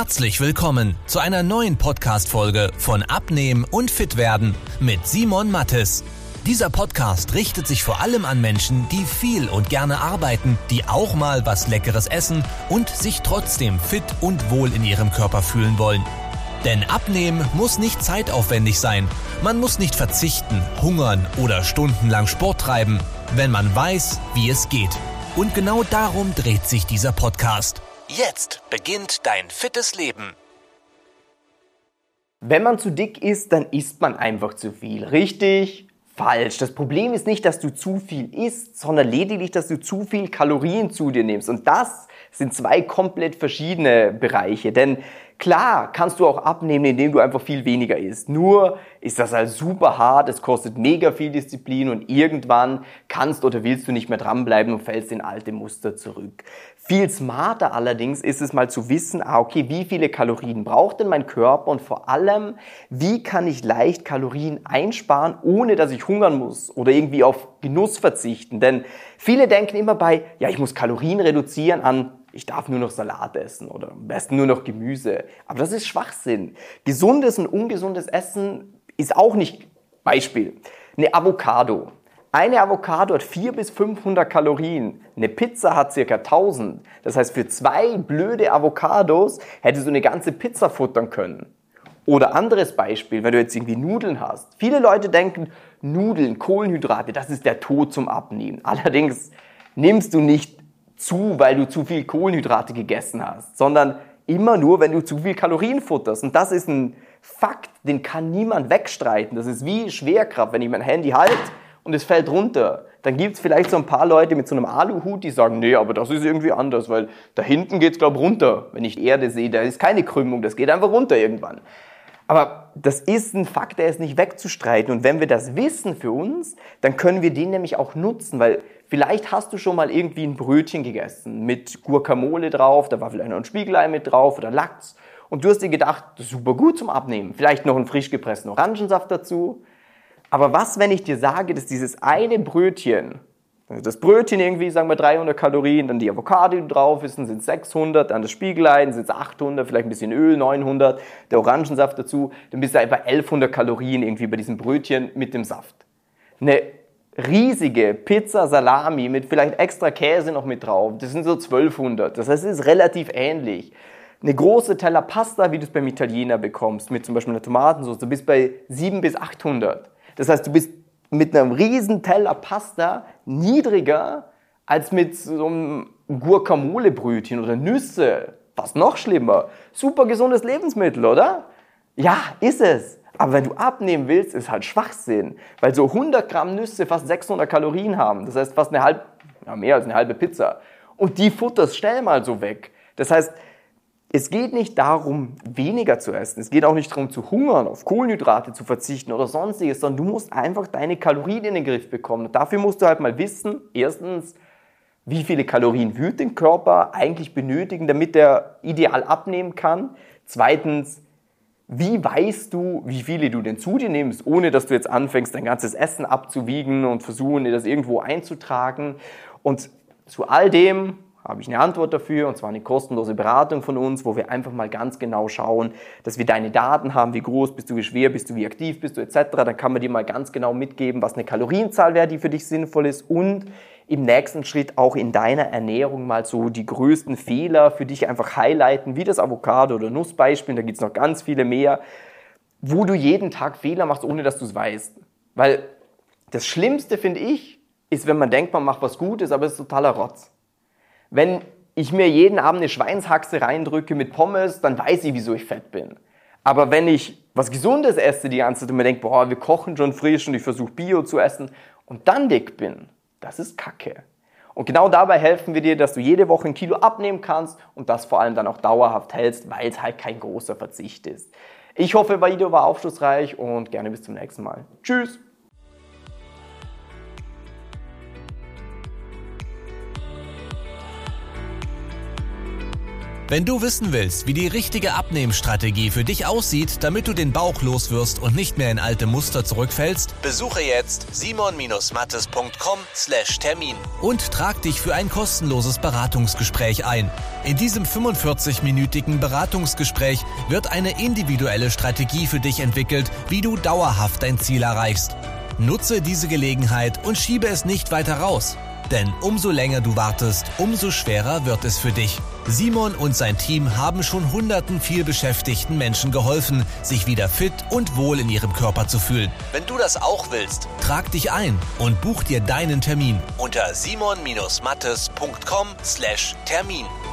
Herzlich willkommen zu einer neuen Podcast-Folge von Abnehmen und Fitwerden mit Simon Mattes. Dieser Podcast richtet sich vor allem an Menschen, die viel und gerne arbeiten, die auch mal was Leckeres essen und sich trotzdem fit und wohl in ihrem Körper fühlen wollen. Denn Abnehmen muss nicht zeitaufwendig sein. Man muss nicht verzichten, hungern oder stundenlang Sport treiben, wenn man weiß, wie es geht. Und genau darum dreht sich dieser Podcast. Jetzt beginnt dein fittes Leben. Wenn man zu dick ist, dann isst man einfach zu viel. Richtig? Falsch. Das Problem ist nicht, dass du zu viel isst, sondern lediglich, dass du zu viel Kalorien zu dir nimmst. Und das sind zwei komplett verschiedene Bereiche. Denn klar kannst du auch abnehmen, indem du einfach viel weniger isst. Nur ist das halt super hart, es kostet mega viel Disziplin und irgendwann kannst oder willst du nicht mehr dranbleiben und fällst in alte Muster zurück. Viel smarter allerdings ist es mal zu wissen, okay, wie viele Kalorien braucht denn mein Körper und vor allem, wie kann ich leicht Kalorien einsparen, ohne dass ich hungern muss oder irgendwie auf Genuss verzichten. Denn viele denken immer ich muss Kalorien reduzieren an, ich darf nur noch Salat essen oder am besten nur noch Gemüse. Aber das ist Schwachsinn. Gesundes und ungesundes Essen ist auch nicht, Beispiel, eine Avocado. Eine Avocado hat 400 bis 500 Kalorien. Eine Pizza hat ca. 1000. Das heißt, für 2 blöde Avocados hättest du eine ganze Pizza futtern können. Oder anderes Beispiel, wenn du jetzt irgendwie Nudeln hast. Viele Leute denken, Nudeln, Kohlenhydrate, das ist der Tod zum Abnehmen. Allerdings nimmst du nicht zu, weil du zu viel Kohlenhydrate gegessen hast, sondern immer nur, wenn du zu viel Kalorien futterst. Und das ist ein Fakt, den kann niemand wegstreiten. Das ist wie Schwerkraft, wenn ich mein Handy halte und es fällt runter. Dann gibt es vielleicht so ein paar Leute mit so einem Aluhut, die sagen, nee, aber das ist irgendwie anders, weil da hinten geht es, glaube ich, runter. Wenn ich die Erde sehe, da ist keine Krümmung, das geht einfach runter irgendwann. Aber das ist ein Fakt, der ist nicht wegzustreiten. Und wenn wir das wissen für uns, dann können wir den nämlich auch nutzen, weil vielleicht hast du schon mal irgendwie ein Brötchen gegessen mit Guacamole drauf, da war vielleicht noch ein Spiegelei mit drauf oder Lachs. Und du hast dir gedacht, das ist super gut zum Abnehmen. Vielleicht noch einen frisch gepressten Orangensaft dazu. Aber was, wenn ich dir sage, dass dieses eine Brötchen, also das Brötchen irgendwie, sagen wir 300 Kalorien, dann die Avocado, die drauf ist, dann sind es 600, dann das Spiegelei, dann sind es 800, vielleicht ein bisschen Öl, 900, der Orangensaft dazu, dann bist du etwa 1100 Kalorien irgendwie bei diesem Brötchen mit dem Saft. Eine riesige Pizza Salami mit vielleicht extra Käse noch mit drauf, das sind so 1200, das heißt, es ist relativ ähnlich. Eine große Teller Pasta, wie du es beim Italiener bekommst, mit zum Beispiel einer Tomatensauce, du bist bei 700 bis 800. Das heißt, du bist mit einem riesen Teller Pasta niedriger als mit so einem Guacamole-Brötchen oder Nüsse. Was noch schlimmer. Super gesundes Lebensmittel, oder? Ja, ist es. Aber wenn du abnehmen willst, ist halt Schwachsinn. Weil so 100 Gramm Nüsse fast 600 Kalorien haben. Das heißt fast mehr als eine halbe Pizza. Und die futterst schnell mal so weg. Das heißt, es geht nicht darum, weniger zu essen. Es geht auch nicht darum, zu hungern, auf Kohlenhydrate zu verzichten oder sonstiges, sondern du musst einfach deine Kalorien in den Griff bekommen. Und dafür musst du halt mal wissen, erstens, wie viele Kalorien wird dein Körper eigentlich benötigen, damit er ideal abnehmen kann. Zweitens, wie weißt du, wie viele du denn zu dir nimmst, ohne dass du jetzt anfängst, dein ganzes Essen abzuwiegen und versuchen, dir das irgendwo einzutragen. Und zu all dem habe ich eine Antwort dafür, und zwar eine kostenlose Beratung von uns, wo wir einfach mal ganz genau schauen, dass wir deine Daten haben, wie groß bist du, wie schwer bist du, wie aktiv bist du etc. Dann kann man dir mal ganz genau mitgeben, was eine Kalorienzahl wäre, die für dich sinnvoll ist, und im nächsten Schritt auch in deiner Ernährung mal so die größten Fehler für dich einfach highlighten, wie das Avocado- oder Nussbeispiel, da gibt es noch ganz viele mehr, wo du jeden Tag Fehler machst, ohne dass du es weißt. Weil das Schlimmste, finde ich, ist, wenn man denkt, man macht was Gutes, aber es ist totaler Rotz. Wenn ich mir jeden Abend eine Schweinshaxe reindrücke mit Pommes, dann weiß ich, wieso ich fett bin. Aber wenn ich was Gesundes esse die ganze Zeit und mir denke, wir kochen schon frisch und ich versuche Bio zu essen und dann dick bin, das ist Kacke. Und genau dabei helfen wir dir, dass du jede Woche 1 Kilo abnehmen kannst und das vor allem dann auch dauerhaft hältst, weil es halt kein großer Verzicht ist. Ich hoffe, das Video war aufschlussreich und gerne bis zum nächsten Mal. Tschüss! Wenn du wissen willst, wie die richtige Abnehmstrategie für dich aussieht, damit du den Bauch loswirst und nicht mehr in alte Muster zurückfällst, besuche jetzt simon-mattes.com/Termin und trag dich für ein kostenloses Beratungsgespräch ein. In diesem 45-minütigen Beratungsgespräch wird eine individuelle Strategie für dich entwickelt, wie du dauerhaft dein Ziel erreichst. Nutze diese Gelegenheit und schiebe es nicht weiter raus. Denn umso länger du wartest, umso schwerer wird es für dich. Simon und sein Team haben schon hunderten vielbeschäftigten Menschen geholfen, sich wieder fit und wohl in ihrem Körper zu fühlen. Wenn du das auch willst, trag dich ein und buch dir deinen Termin unter simon-mattes.com/Termin.